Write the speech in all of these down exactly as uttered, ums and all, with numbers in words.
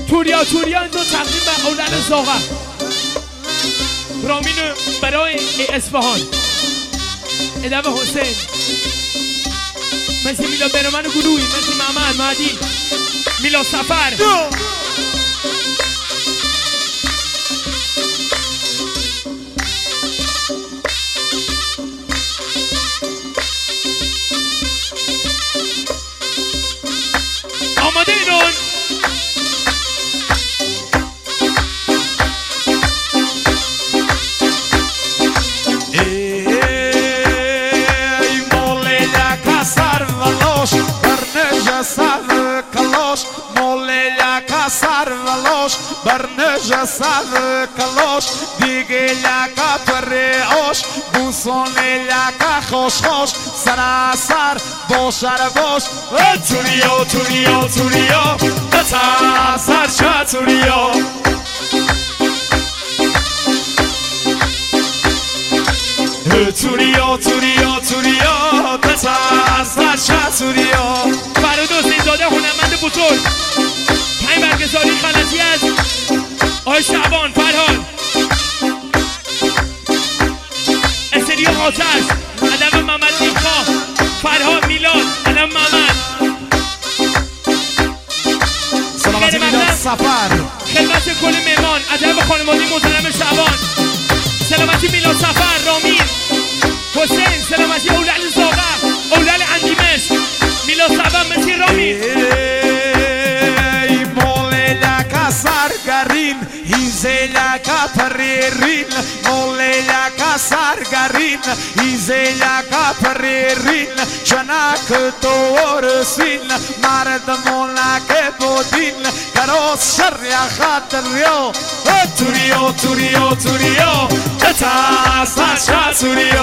توریا توریا این دو تقدیم به اولاد زاغه رامین برای اصفهان ادب حسین مثل میلا برمن گروهی مثل محمد مهدی میلا سفر آماده اینون سرولوش بر نجسد کلوش دیگه لکا پریوش بوسونه لکا خوش خوش سراسر باشر باش توریو توریو توریو بتا سرچه توریو توریو توریو توریو بتا سرچه توریو فرود حسین زاده هنرمند بزرگ این برگزاری خلطی از آقای شعبان فرهاد استریو آتش ادب محمد نیکا فرهاد میلاد ادب محمد سلامتی میلاد سفر خدمت کل مهمان ادب خانوادگی محترم شعبان سلامتی میلاد سفر رامین حسین سلامتی اولاد زاغه اولاد اندیمش میلاد سفر مثل رامین سرگرین هیزلکا پریرین موللکا سرگرین هیزلکا پریرین چنک دورسین مردمونک بودین کروس شر خاطریو توریو توریو توریو تا سرچا توریو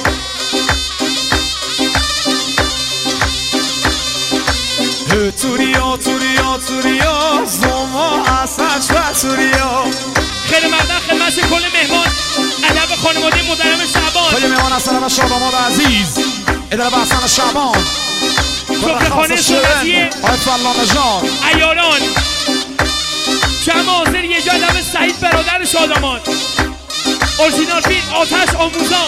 توریو توریو توریو زومو اساس و توریو خیلی ممنون خدمت کل مهمان ادب خانواده محترم شعبان کل مهمان اصلا شعبان عزیز ادب اصلا شعبان سفره خانه سنتیه آقای فلان جان عیاران جمع حاضر یه جا ادب سعید برادر شادمان اورجینال فیلم آتش آموزان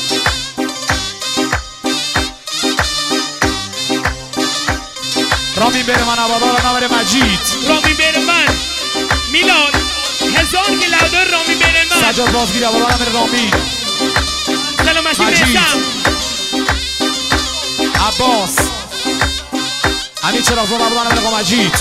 رامین برمن عبادار نور مجید رامین برمن میلاد هزار گلادر رامین برمن سجاد بازگیر عبادار نور رامین سلامتی برسم عباس امین چراغزاد عبادار نور مجید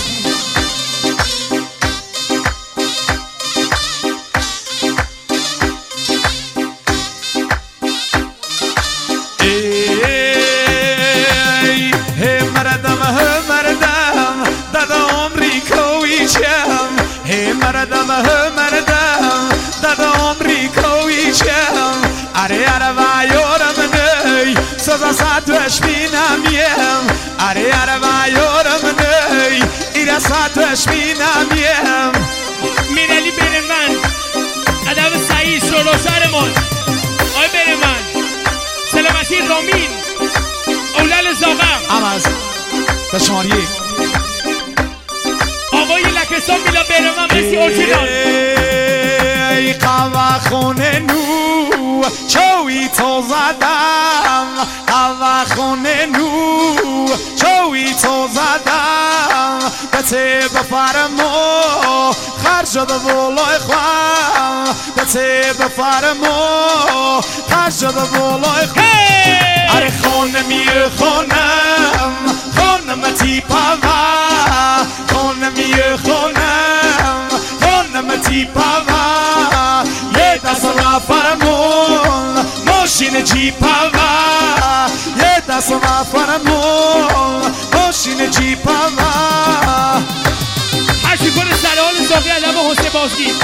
مردم مردم داد آمریکایی چم اره اره وایورم نی سوزا ساتوش بینمیم اره اره وایورم نی ایره ساتوش بینمیم میرالی برمن ادب سعید شروع شهرمان آی برمن سلامتی رامین اولاد زاغم امز تشماریه آقای لکستان میلا برمن مثل اورجینال ای قوا خونه نو چوی تو زدم قوا خونه نو چوی تو زدم بته بفرمو خرجد بولای خواه بته بفرمو خرجد بولای خواه اره خونه می خونم خونم تیپا خونم می خونم خونم تیپا یه دست را فرمون ماشین جیپا یه دست را فرمون ماشین جیپا هرچی کنه سلام زاغی ادب حسین بازگیر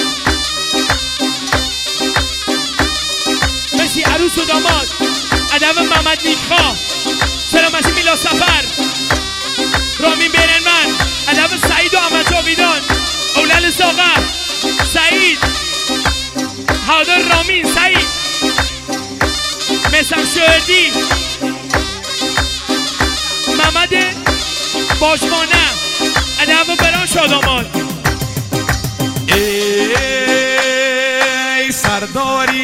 مثل عروس و داماد ادب محمد نیکا سلامتی میلا سفر رامین برنمن ادب سعید و احمد جاویدان اولاد زاغر سعید حاضر رامین سعید مسم شهردی محمد باشمانه ادب بران شاداماد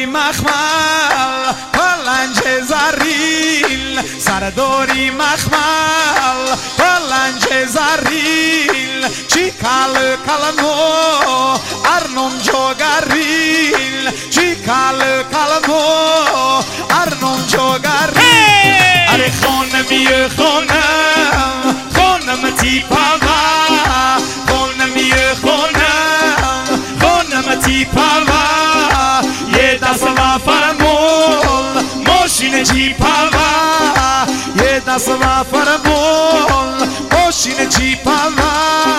سرداری مخمل پلنج زریل سرداری مخمل پلنج زریل چی کل کلمو ارنم جوگریل چی کل کلمو ارنم جوگریل اره خانمی خانم خانم تیپاوا خانمی خانم خانم تیپاوا یه دست و فرمول ماشین جیپاوا یه دست و فرمول ماشین جیپاوا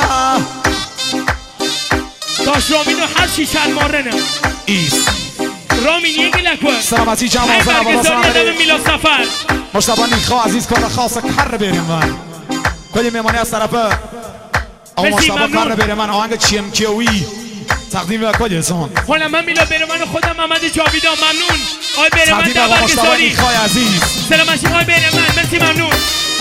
داش رامینو هر چی چند ماره نه ایست رامین یه گلکوه سلامتی جمع های برگزاری ادب میلاد سفر مشتبه نیخا عزیز کار خاص کر بریم من کلی میمانی از طرف آقا مشتبه کر بریم من آهنگ چیم کیوی تقدیم به کلی سون حالا من میلاد برمان خودم محمد جاویدان ممنون آقای برمان تقدیم به آقا مشتبه نیخا عزیز سلامتی آقای برمان مرسی ممنون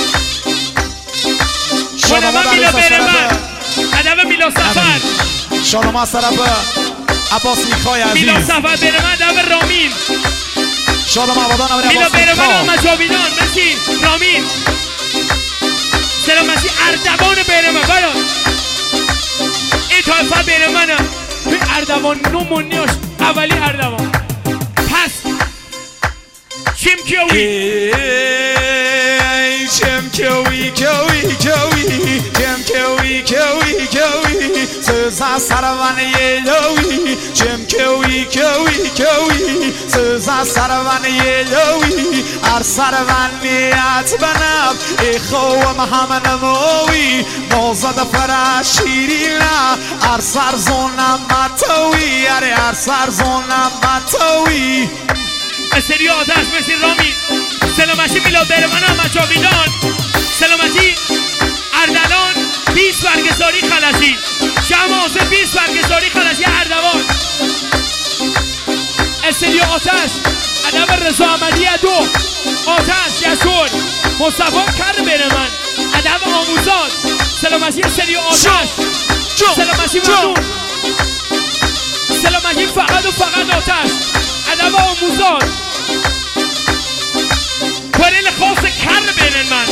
حالا من میلاد برمان ادب میلاد سفر شادم از طرف عباس نیخای عزیز میلاد سفر برمان ادب رامین شادم آبادان امیر میلاد عباس برمان نیخا محمد جاویدان مرسی رامین سلامتی اردوان برمان برات این طایفه برمانه توی اردوان نمونیاش اولی اردوان پس چیم کیوی چیم کیوی کیوی کیوی چیم کیوی کیوی کیوی سوزا سروان یلوی چیم کیوی کیوی کیوی سوزا سروان یلوی ار سروان نیت بنام ای خوام همه نموی نوزد فراشیرینا ار سرزونم ماتوی اره ار سرزونم ماتوی استری آتش مثل رامین سلامتی میلاد برمان احمد جاویدان سلامتی اردلان بیست برگزاری خلصی شمع حسین بیست برگزاری خلصی اردوان استری آتش ادب رضا احمدی دو آتش یسور مصطفی کر برمان ادب آموزاد سلامتی استری آتش سلامتی ممنون سلامتی فقط و فقط آتش ادب آموزاد کلیل خاص کر بینن من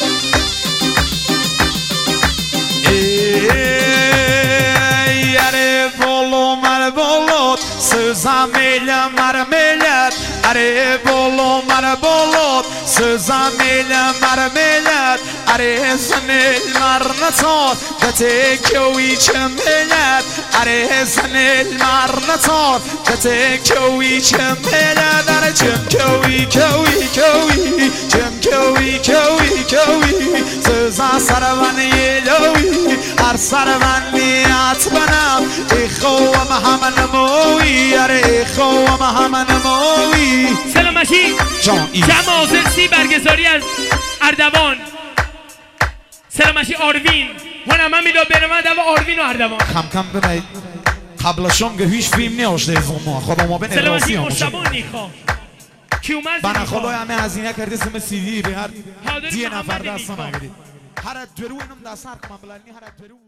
اره بولو مر بولوت سوزم ایلم مر ملت اره بولو مر بولوت سوزم ایلم مر ملت اره زنیل مر نتار کته کوی چه ملت اره زنیل مر نتار کته کوی چه ملت اره چم کوی کوی کوی چم کوی کوی کوی سوزا سروان یلوی هر سروان نیت بنام ای خوام همه نموی اره ای خوام همه نموی سلامتی جمع حاضر سی برگزاری از اردوان سلامتی آروین هنم من میلاد برمان دو آروین و اردوان کم کم ببینید قبل شام که هیچ فیلم نیاشته از ما خدا ما بین سلامتی مشتبه نیخا کی اومد بنا خدا همه هزینه کرده سم سی دی به هر دی نفر دستم اگری هر درو اینم دست هر کم بلنی هر درو